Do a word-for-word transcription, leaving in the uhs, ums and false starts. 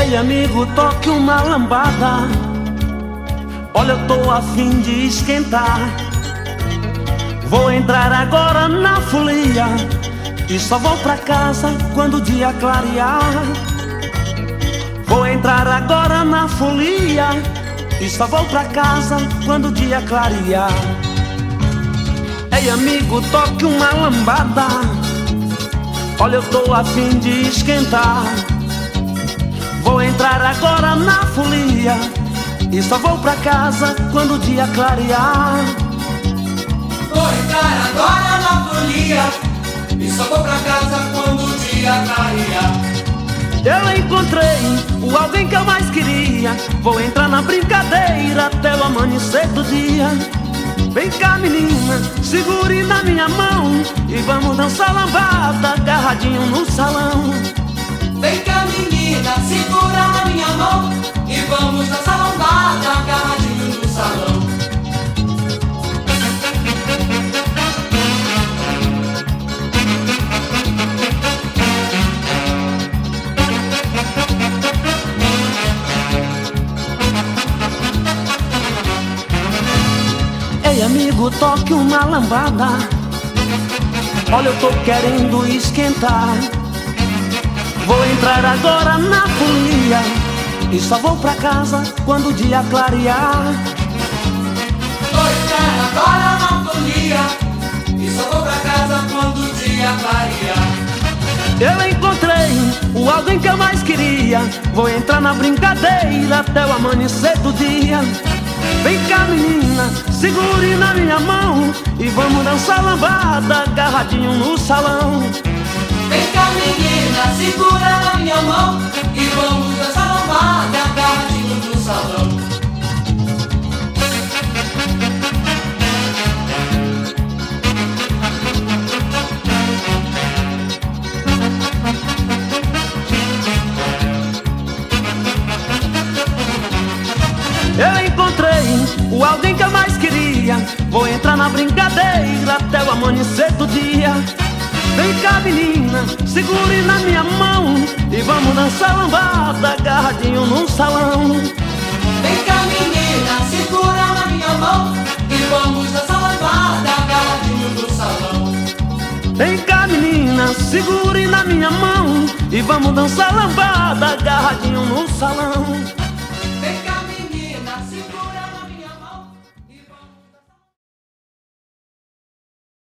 Ei amigo, toque uma lambada. Olha, eu tô a fim de esquentar. Vou entrar agora na folia e só vou pra casa quando o dia clarear. Vou entrar agora na folia e só vou pra casa quando o dia clarear. Ei amigo, toque uma lambada. Olha, eu tô a fim de esquentar. Vou entrar agora na folia e só vou pra casa quando o dia clarear. Vou entrar agora na folia e só vou pra casa quando o dia clarear. Eu encontrei o alguém que eu mais queria. Vou entrar na brincadeira até o amanhecer do dia. Vem cá menina, segure na minha mão e vamos dançar lambada agarradinho no salão. Vem cá menina, segura na minha mão e vamos dançar lambada agarradinho no salão. Ei amigo, toque uma lambada. Olha, eu tô querendo esquentar. Vou entrar agora na folia e só vou pra casa quando o dia clarear. Vou entrar agora na folia e só vou pra casa quando o dia clarear. Eu encontrei o alguém que eu mais queria. Vou entrar na brincadeira até o amanhecer do dia. Vem cá menina, segure na minha mão e vamos dançar lambada agarradinho no salão. Vem cá menina, segura na minha mão e vamos dançar lambada agarradinho no salão. Eu encontrei o alguém que eu mais queria. Vou entrar na brincadeira até o amanhecer do dia. Vem cá menina, segure na minha mão e vamos dançar lambada agarradinho no salão. Vem cá menina, segura na minha mão e vamos dançar lambada agarradinho no salão. Vem cá menina, segure na minha mão e vamos dançar lambada agarradinho no salão.